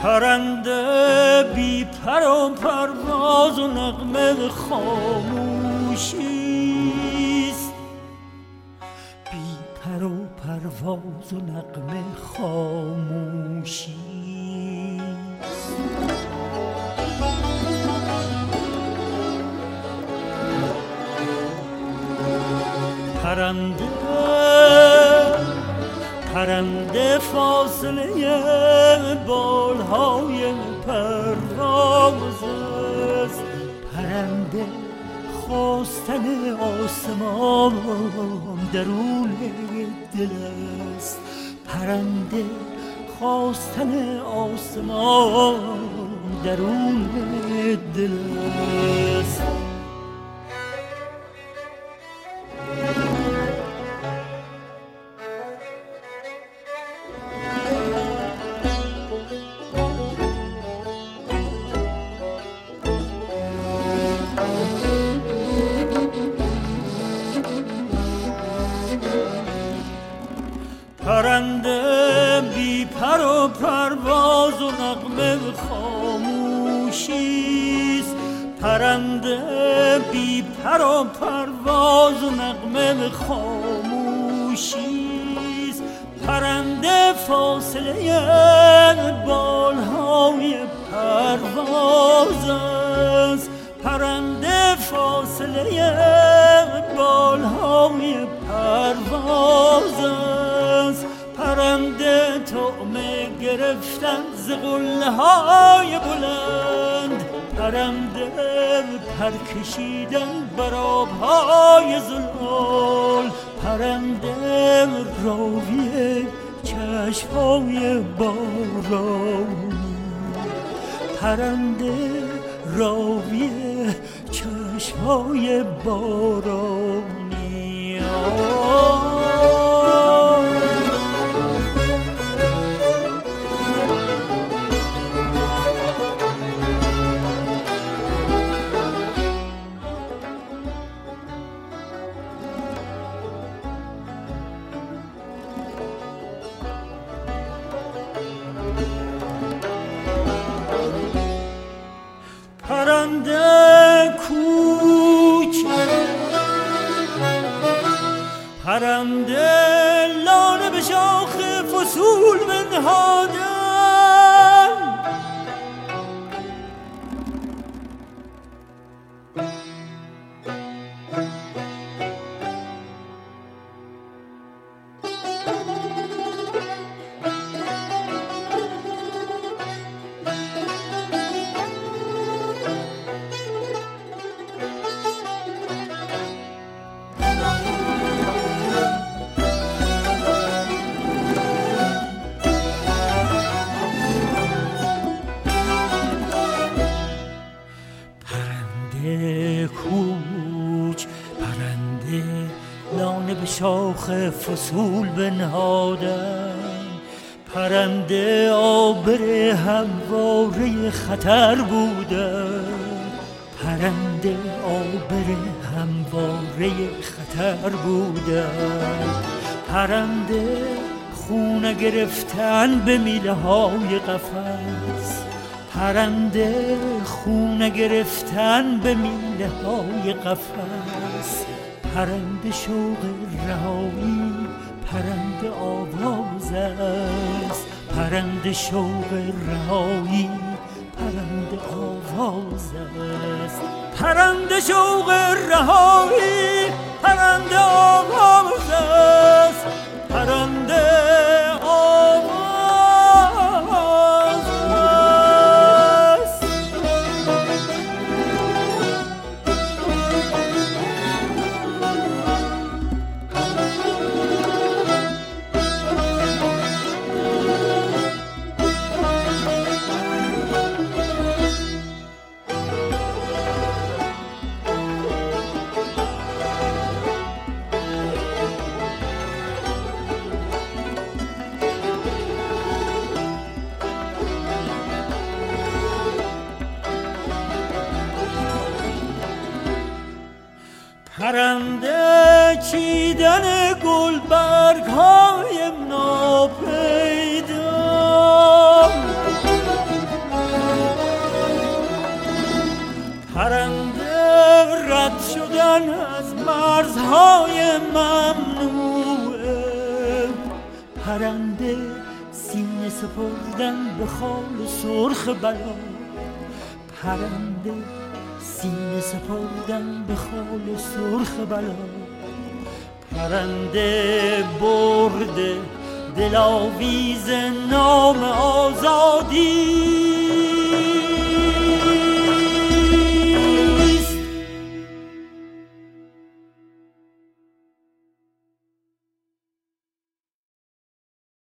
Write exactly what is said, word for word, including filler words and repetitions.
پرنده بی پر و پرواز و نغمه خاموشیست، بی پر و پرواز و نغمه خاموشیست. پرنده پرنده فاصله بالهای پرواز است، پرنده خواستن آسمان درون دل است، پرنده خواستن آسمان درون دل است. پرنده بی پر و پرواز و نغمه خاموشیست، پرنده بی پر و پرواز و نغمه خاموشیست، پرنده فاصله بالهای پرواز است، پرنده فاصله بالهای پرواز است، پرنده طعمه گرفتن ز قله‌های بلند، پرنده پر کشیدن بر آب‌های زلال، پرنده راوی چشم‌های بارانی، پرنده راوی چشم‌های بارانی. پرنده کوچ پرنده لانه به شاخ فصول بنهادن، کوچ پرنده لانه به شاخ فصول بنهادن، پرنده آبر همواره خطر بودن، پرنده آبر همواره خطر بودن، پرنده خونه گرفتن به میله های قفس، پرنده خونه گرفتن به میله های قفس، پرنده شوق رهایی پرنده آواز است، پرنده شوق رهایی پرنده آواز است، پرنده شوق رهایی پرنده آواز است، پرنده پرنده چیدن گلبرگ های ناپیدا، گذشتن از مرزهای ممنوعه، پرنده سینه سپردن به خال سرخ بلا، پرنده سینه سپردن به خال سرخ بلا، پرنده برده دلاویز نام آزادی،